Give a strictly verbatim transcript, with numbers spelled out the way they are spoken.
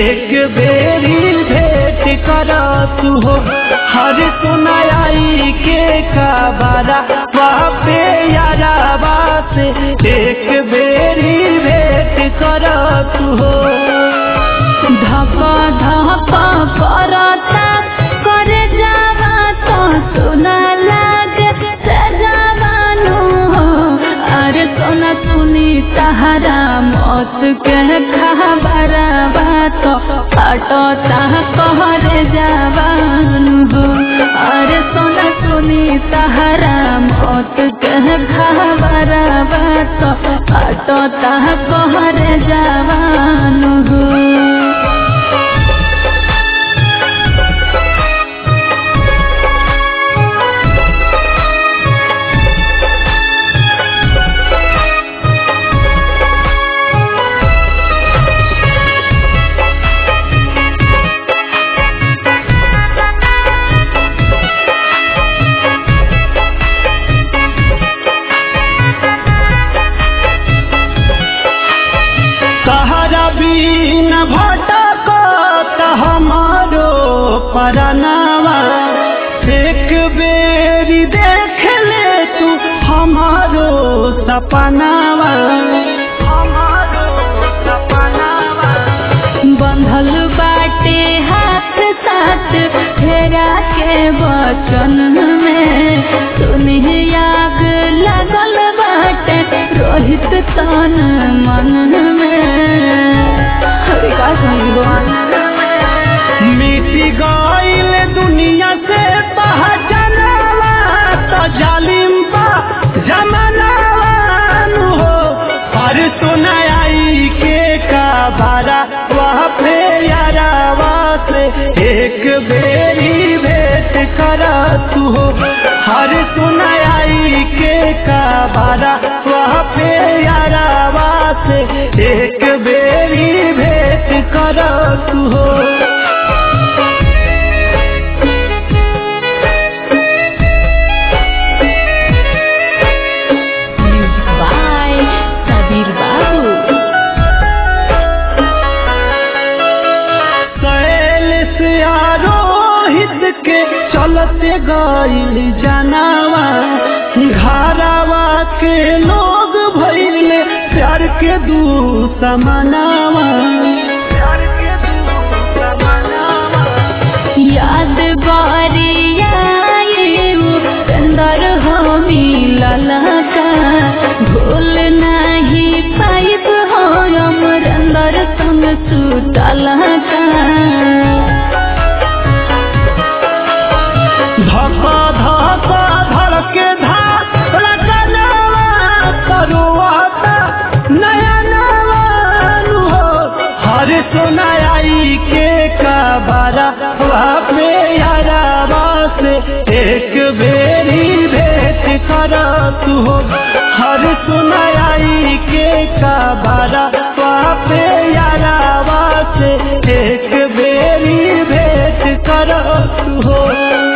एक बेरी भेंट करत हो हर सुनाई के खबरा वापे याराबा से एक बेरी भेंट करत हो। धपा धपा करता कर जावा तो सुना लागे सजावानु हो। अरे सोना सुनी तहरा मौत के खबरा तो हटता कहर जवानु हो। अरे सोना सुनी तहरा मौत के खबरा तो हटता कहर जवानु हो। बिन भटकत हमारो परनावा एक बेरी देख ले तू हमारो सपनावा हमारो सपनावा। बंधल बाटे हाथ साथ फेरा के वचन में सुनी आग लगल बाटे रोहित तन मन में। मिटी गईल दुनिया से पहचानवा तो जालिम बा जमानावा हो। हर सुनाई के खबरा वह पे याराबा से एक बेरी भेंट करत हो। हर सुनाई के खबरा वह पे याराबा से एक बेरी भेंट करत हो। के चलते गईल जनावा घरावा के लोग भइले प्यार के दू समानावा प्यार के दू समानावा। याद बारिया अंदर हो मिलल का भूल नहीं पाइब हो अमर अंदर संग सुतल का। धपा धपा धड़के धड़कनवा करुआता नयनवा हो। हर सुनाई के खबरा वापे याराबा से एक बेरी भेंट करत हो। हर सुनाई के खबरा वापे याराबा से एक बेरी भेंट करत हो।